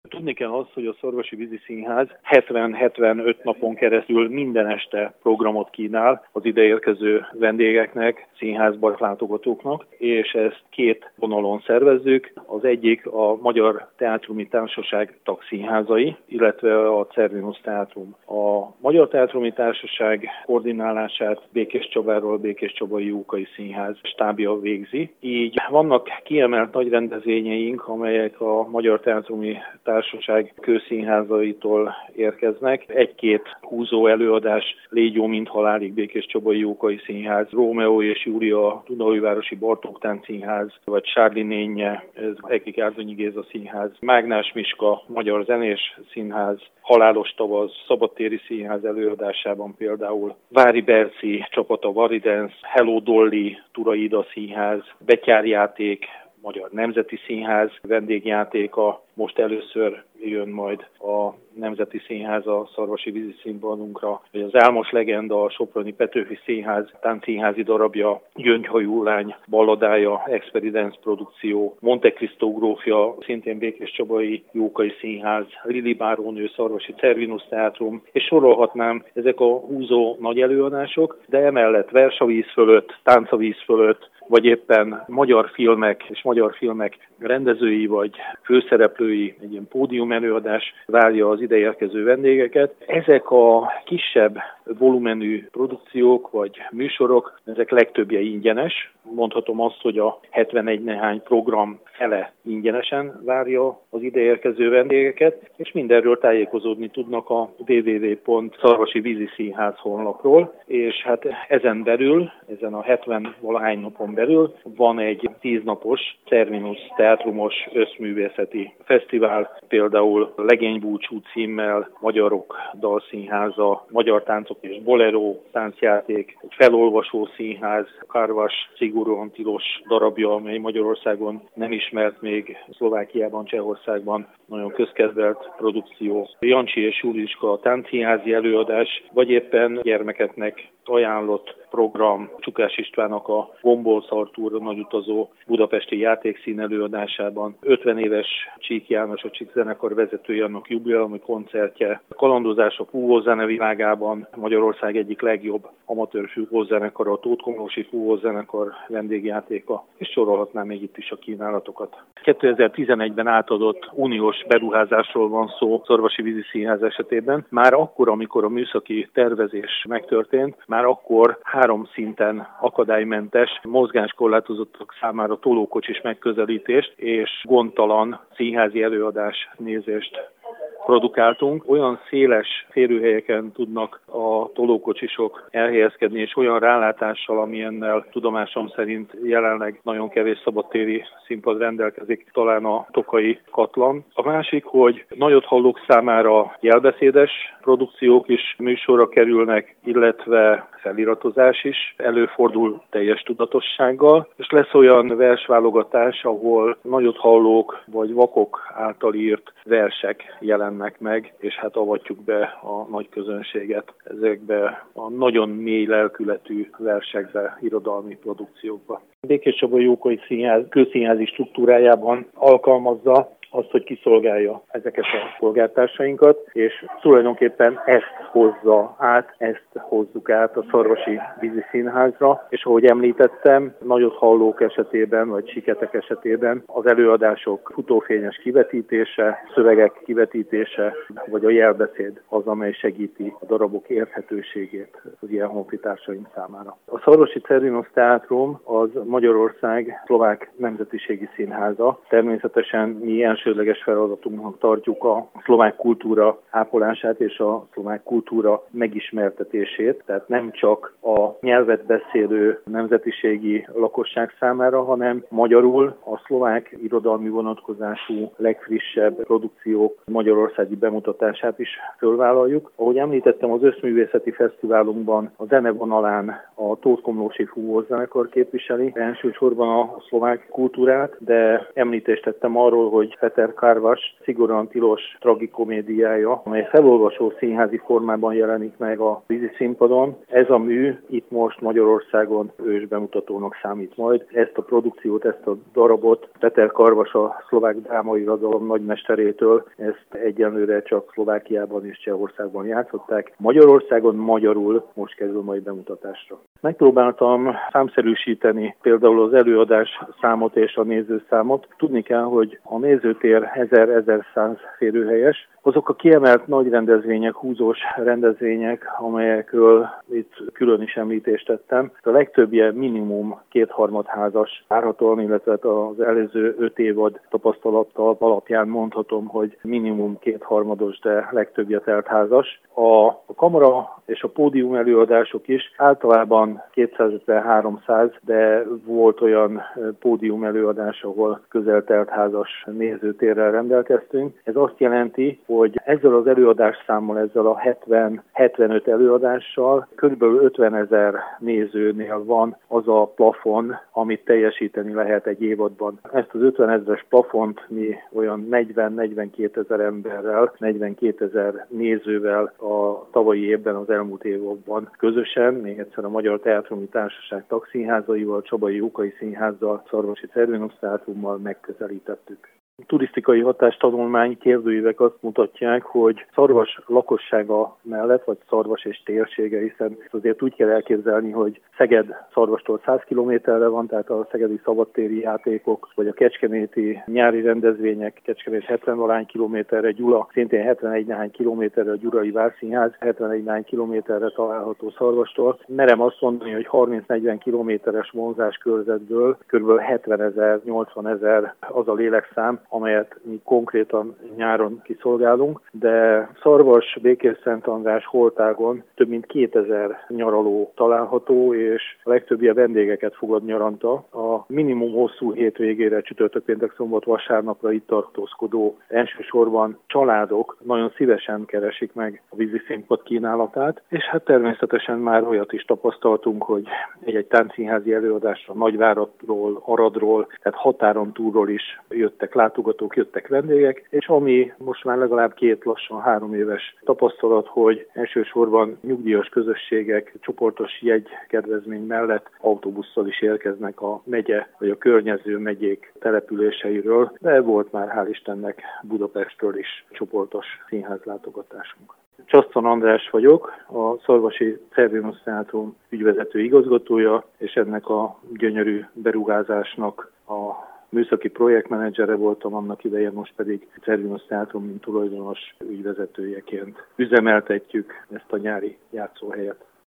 Tudni kell azt, hogy a Szarvasi Vízi Színház 70-75 napon keresztül minden este programot kínál az ideérkező vendégeknek, színházba látogatóknak, és ezt két vonalon szervezzük. Az egyik a Magyar Teátrumi Társaság tagszínházai, illetve a Cervinus Teátrum. A Magyar Teátrumi Társaság koordinálását Békéscsabáról Békéscsabai Jókai Színház stábja végzi. Így vannak kiemelt nagy rendezvényeink, amelyek a Magyar Teátrumi Társaság kőszínházaitól érkeznek. Egy-két húzó előadás, Légy jó, mint halálig Békéscsabai Jókai Színház, Rómeó és Júlia Dunaújvárosi Bartók Táncszínház, vagy Sárli Nénje, ez Ekik Árdonyi Géza Színház, Mágnás Miska Magyar Zenés Színház, Halálos tavasz Szabadtéri Színház előadásában például, Vári Berci csapata Varidens, Hello Dolly Turaida Színház, Betyárjáték, Magyar Nemzeti Színház vendégjátéka, most először jön majd a Nemzeti Színház a Szarvasi Vízi Színpadunkra, vagy az Álmos Legenda, a Soproni Petőfi Színház táncszínházi darabja, Gyöngyhajú lány balladája, Experience produkció, Monte Cristo grófja, szintén Békéscsabai Jókai Színház, Lili bárónő, Szarvasi Cervinus Teátrum, és sorolhatnám ezek a húzó nagy előadások, de emellett vers a víz fölött, tánc a víz fölött, vagy éppen magyar filmek és magyar filmek rendezői vagy főszereplői, egy ilyen pódium előadás várja az ideérkező vendégeket. Ezek a kisebb volumenű produkciók vagy műsorok, ezek legtöbbje ingyenes. Mondhatom azt, hogy a 71 néhány program fele ingyenesen várja az ideérkező vendégeket, és mindenről tájékozódni tudnak a www.szarvasivíziszínház honlapról, és hát ezen belül, ezen a 70-valahány napon belül van egy 10 napos Cervinus teátrumos összművészeti fesztivál, például Legénybúcsú címmel Magyarok Dalszínháza, Magyar Táncok és Bolero táncjáték, egy felolvasó színház, Karvas szigorúan tilos darabja, amely Magyarországon nem ismert még, Szlovákiában, Csehországban nagyon közkedvelt produkció, Jancsi és Juliska tánchíházi előadás, vagy éppen gyermekeknek ajánlott program Csukás Istvánnak a Gombolszartúr nagyutazó budapesti játékszín előadásában, 50 éves Csík János, a Csík zenekar vezetője, annak jubileumi koncertje, kalandozás a fúvózene világában, Magyarország egyik legjobb amatőr fúvózenekar, a Tóth Komlósi Fúvózenekar vendégjátéka, és sorolhatnám még itt is a kínálatokat. 2011-ben átadott uniós beruházásról van szó Szarvasi Vízi Színház esetében. Már akkor, amikor a műszaki tervezés megtörtént, már akkor 3 szinten akadálymentes, mozgáskorlátozottak számára tolókocsis megközelítést és gondtalan színházi előadás nézést produkáltunk. Olyan széles férőhelyeken tudnak a tolókocsisok elhelyezkedni, és olyan rálátással, amilyennel tudomásom szerint jelenleg nagyon kevés szabadtéri színpad rendelkezik, talán a Tokai Katlan. A másik, hogy nagyothallók számára jelbeszédes produkciók is műsorra kerülnek, illetve feliratozás is előfordul teljes tudatossággal, és lesz olyan versválogatás, ahol nagyothallók vagy vakok által írt versek jelennek meg, és hát avatjuk be a nagy közönséget ezekbe a nagyon mély lelkületű versekbe, irodalmi produkciókba. Békéscsabai Jókai Színház kőszínházi struktúrájában alkalmazza azt, hogy kiszolgálja ezeket a polgártársainkat, és tulajdonképpen ezt hozza át, ezt hozzuk át a Szarvasi Vízi Színházra, és ahogy említettem, nagyothallók esetében, vagy siketek esetében az előadások futófényes kivetítése, szövegek kivetítése, vagy a jelbeszéd az, amely segíti a darabok érthetőségét az ilyen honfitársaink számára. A Szarvasi Cervinus Teátrum az Magyarország szlovák nemzetiségi színháza. Természetesen mi elsődleges feladatunknak tartjuk a szlovák kultúra ápolását és a szlovák kultúra megismertetését, tehát nem csak a nyelvet beszélő nemzetiségi lakosság számára, hanem magyarul a szlovák irodalmi vonatkozású legfrissebb produkciók magyarországi bemutatását is fölvállaljuk. Ahogy említettem, az Összművészeti Fesztiválunkban a zenevonalán a Tóth Komlósi Fúvózenekar képviseli elsősorban a szlovák kultúrát, de említést tettem arról, hogy Peter Kárvas szigorúan tilos tragikomédiája, amely felolvasó színházi formában jelenik meg a vízi színpadon. Ez a mű itt most Magyarországon ősbemutatónak számít majd. Ezt a produkciót, ezt a darabot Peter Kárvas, a szlovák drámai irodalom nagymesterétől, ezt egyenlőre csak Szlovákiában és Csehországban játszották. Magyarországon magyarul most kerül majd bemutatásra. Megpróbáltam számszerűsíteni például az előadás számot és a nézőszámot. Tudni kell, hogy a nézőtér 1000-1100 férőhelyes. Azok a kiemelt nagy rendezvények, húzós rendezvények, amelyekről itt külön is említést tettem. A legtöbbje minimum 2/3 házas várhatóan, illetve az előző 5 évad tapasztalattal alapján mondhatom, hogy minimum 2/3, de legtöbbje teltházas. A kamara és a pódium előadások is általában 250-300, de volt olyan pódium előadás, ahol közel teltházas nézőtérrel rendelkeztünk. Ez azt jelenti, hogy ezzel az előadásszámmal, ezzel a 70-75 előadással körülbelül 50 000 nézőnél van az a plafon, amit teljesíteni lehet egy évadban. Ezt az 50 000-es plafont mi olyan 40-42 000 emberrel, 42 000 nézővel a tavalyi évben, az elmúlt évokban közösen, még egyszer a Magyar Teátrumi Társaság tagszínházaival, Csabai Jókai Színházzal, Szarvasi Cervénusz Teátrummal megközelítettük. A turisztikai hatástanulmány kérdőívek azt mutatják, hogy Szarvas lakossága mellett, vagy Szarvas és térsége, hiszen azért úgy kell elképzelni, hogy Szeged Szarvastól 100 kilométerre van, tehát a szegedi szabadtéri játékok, vagy a kecskeméti nyári rendezvények, Kecskemét 70-valány kilométerre, Gyula szintén 71-néhány kilométerre, a Gyulai Várszínház 71-néhány kilométerre található Szarvastól. Merem azt mondani, hogy 30-40 kilométeres vonzáskörzetből kb. 70 000, 80 000 az a lélekszám, amelyet mi konkrétan nyáron kiszolgálunk, de Szarvas, Békés-Szent András, Holtágon több mint 2000 nyaraló található, és a legtöbbje vendégeket fogad nyaranta. A minimum hosszú hétvégére, csütörtök, péntek, szombat, vasárnapra itt tartózkodó elsősorban családok nagyon szívesen keresik meg a vízi színpad kínálatát, és hát természetesen már olyat is tapasztaltunk, hogy egy táncszínházi előadásra Nagyváradról, Aradról, tehát határon túlról is jöttek látogatók, jöttek vendégek, és ami most már legalább 2, lassan 3 éves tapasztalat, hogy elsősorban nyugdíjas közösségek csoportos jegykedvezmény mellett autóbusszal is érkeznek a megye vagy a környező megyék településeiről, de volt már hál' Istennek Budapestről is csoportos színházlátogatásunk. Csasszon András vagyok, a Szarvasi Cervénusz Teátrum ügyvezető igazgatója, és ennek a gyönyörű beruházásnak a műszaki projektmenedzsere voltam annak idején, most pedig Cervénusz Teátrum, mint tulajdonos ügyvezetőjeként üzemeltetjük ezt a nyári játszóhelyet.